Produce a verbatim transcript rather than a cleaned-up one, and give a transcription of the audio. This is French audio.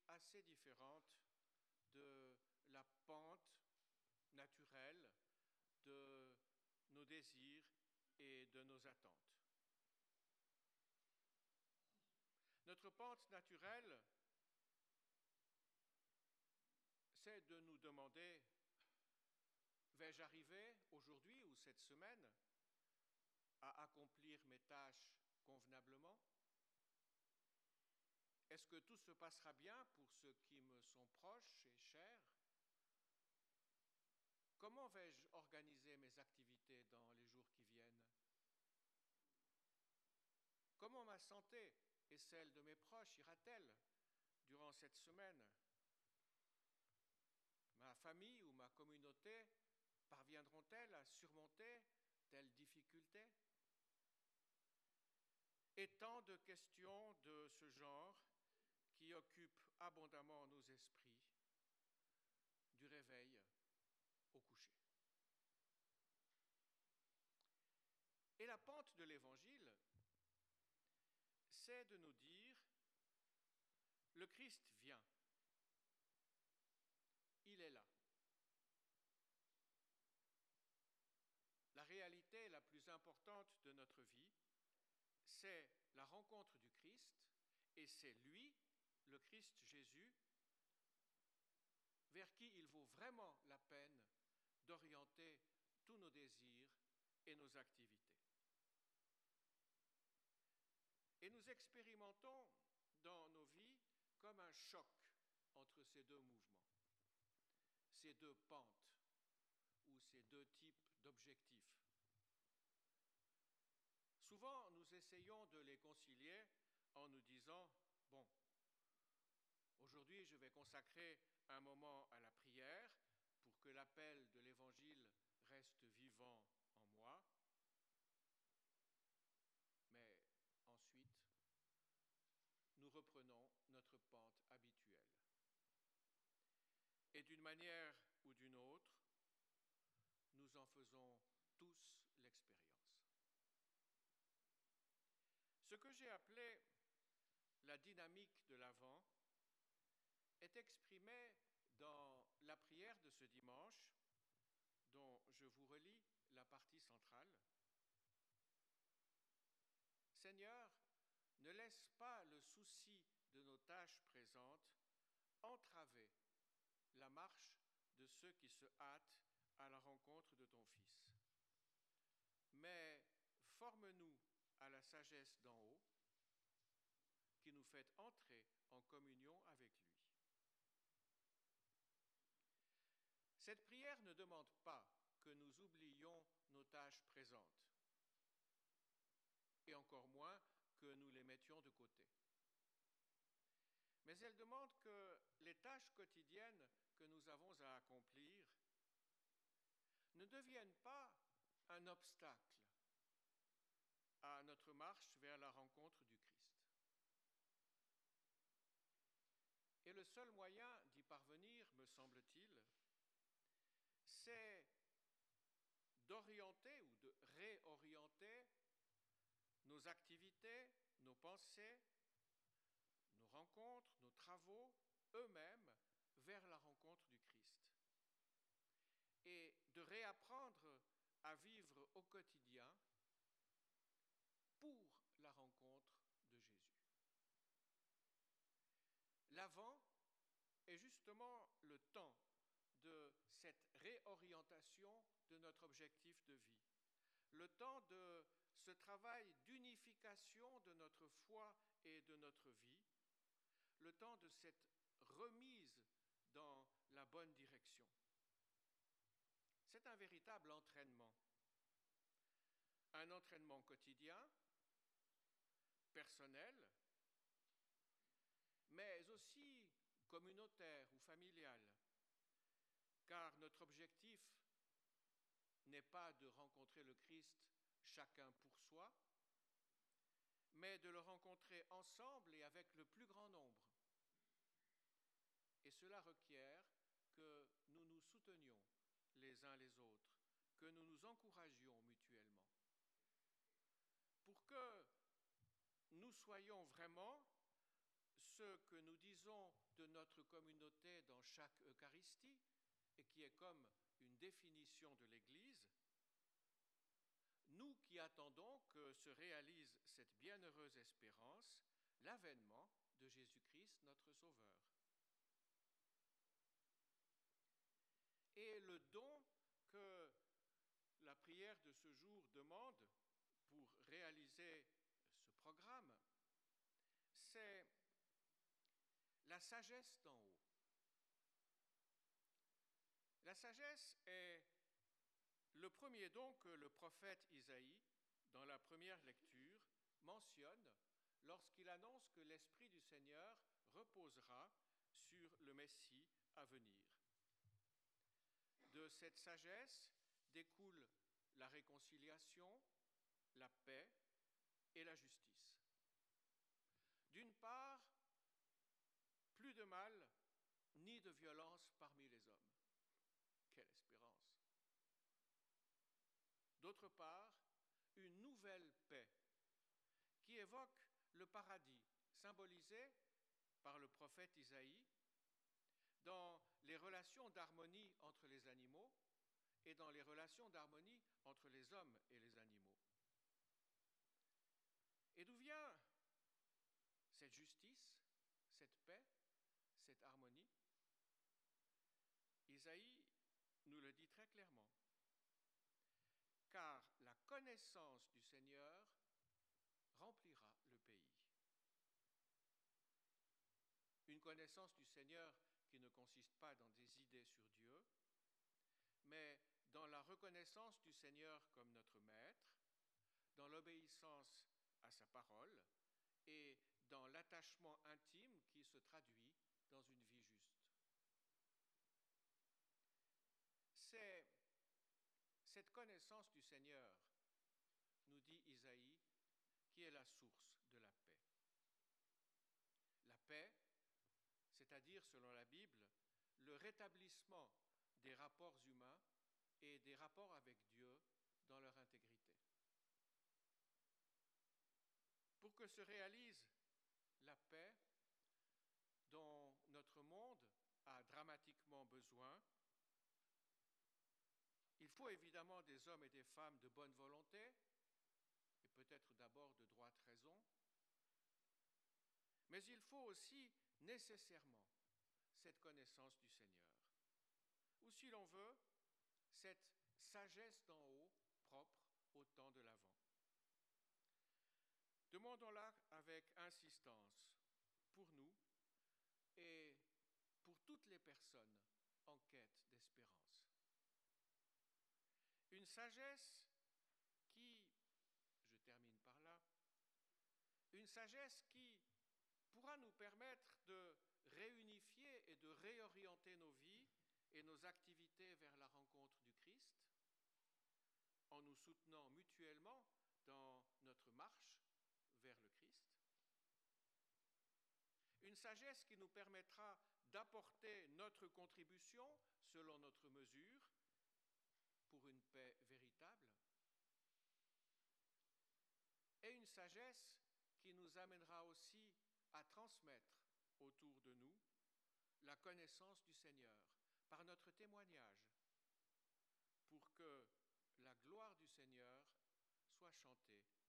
assez différente de la pente naturelle de nos désirs et de nos attentes. Notre pente naturelle, c'est de nous demander, vais-je arriver aujourd'hui ou cette semaine à accomplir mes tâches convenablement? Est-ce que tout se passera bien pour ceux qui me sont proches et chers? Comment vais-je organiser mes activités dans les jours qui viennent? Comment ma santé et celle de mes proches ira-t-elle durant cette semaine? Ma famille ou ma communauté parviendront-elles à surmonter telles difficultés? Et tant de questions de ce genre qui occupent abondamment nos esprits, du réveil au coucher. Et la pente de l'Évangile, c'est de nous dire, le Christ vient, il est là. La réalité la plus importante de notre vie, c'est la rencontre du Christ, et c'est lui, le Christ Jésus, vers qui il vaut vraiment la peine d'orienter tous nos désirs et nos activités. Et nous expérimentons dans nos vies comme un choc entre ces deux mouvements, ces deux pentes ou ces deux types d'objectifs. Souvent, nous essayons de les concilier en nous disant, bon, aujourd'hui je vais consacrer un moment à la prière pour que l'appel de l'Évangile reste vivant en moi, mais ensuite, nous reprenons notre pente habituelle. Et d'une manière ou d'une autre, nous en faisons tous l'expérience. Ce que j'ai appelé la dynamique de l'Avent est exprimé dans la prière de ce dimanche, dont je vous relis la partie centrale. Seigneur, ne laisse pas le souci de nos tâches présentes entraver la marche de ceux qui se hâtent à la rencontre de ton Fils. Mais forme-nous à la sagesse d'en haut, qui nous fait entrer en communion avec lui. Cette prière ne demande pas que nous oublions nos tâches présentes, et encore moins que nous les mettions de côté. Mais elle demande que les tâches quotidiennes que nous avons à accomplir ne deviennent pas un obstacle à notre marche vers la rencontre du Christ. Et le seul moyen d'y parvenir, me semble-t-il, c'est d'orienter ou de réorienter nos activités, nos pensées, nos rencontres, nos travaux, eux-mêmes, vers la rencontre du Christ. Et de réapprendre à vivre au quotidien pour la rencontre de Jésus. L'Avent est justement le temps de cette réorientation de notre objectif de vie, le temps de ce travail d'unification de notre foi et de notre vie, le temps de cette remise dans la bonne direction. C'est un véritable entraînement, un entraînement quotidien, personnel, mais aussi communautaire ou familial, car notre objectif n'est pas de rencontrer le Christ chacun pour soi, mais de le rencontrer ensemble et avec le plus grand nombre. Et cela requiert que nous nous soutenions les uns les autres, que nous nous encouragions mutuellement, pour que nous soyons vraiment ce que nous disons de notre communauté dans chaque Eucharistie et qui est comme une définition de l'Église, nous qui attendons que se réalise cette bienheureuse espérance, l'avènement de Jésus-Christ, notre Sauveur. Et le don que la prière de ce jour demande pour réaliser ce programme, c'est la sagesse d'en haut. La sagesse est le premier don que le prophète Isaïe, dans la première lecture, mentionne lorsqu'il annonce que l'Esprit du Seigneur reposera sur le Messie à venir. De cette sagesse découle la réconciliation, la paix et la justice. D'une part, plus de mal ni de violence parmi les hommes. Quelle espérance! D'autre part, une nouvelle paix qui évoque le paradis symbolisé par le prophète Isaïe dans les relations d'harmonie entre les animaux et dans les relations d'harmonie entre les hommes et les animaux. Et d'où vient cette justice, cette paix, cette harmonie? Isaïe nous le dit très clairement. Car la connaissance du Seigneur remplira le pays. Une connaissance du Seigneur qui ne consiste pas dans des idées sur Dieu, mais dans la reconnaissance du Seigneur comme notre Maître, dans l'obéissance à sa parole et dans l'attachement intime qui se traduit dans une vie juste. C'est cette connaissance du Seigneur, nous dit Isaïe, qui est la source de la paix. La paix, c'est-à-dire, selon la Bible, le rétablissement des rapports humains et des rapports avec Dieu dans leur intégrité. Pour que se réalise la paix dont notre monde a dramatiquement besoin, il faut évidemment des hommes et des femmes de bonne volonté, et peut-être d'abord de droite raison, mais il faut aussi nécessairement cette connaissance du Seigneur, ou si l'on veut, cette sagesse d'en haut propre au temps de l'Avent. Demandons-la avec insistance pour nous et pour toutes les personnes en quête d'espérance. Une sagesse qui, je termine par là, une sagesse qui pourra nous permettre de réunifier et de réorienter nos vies et nos activités vers la rencontre du Christ, en nous soutenant mutuellement dans notre marche vers le Christ. Une sagesse qui nous permettra d'apporter notre contribution selon notre mesure pour une paix véritable. Et une sagesse qui nous amènera aussi à transmettre autour de nous la connaissance du Seigneur par notre témoignage, pour que la gloire du Seigneur soit chantée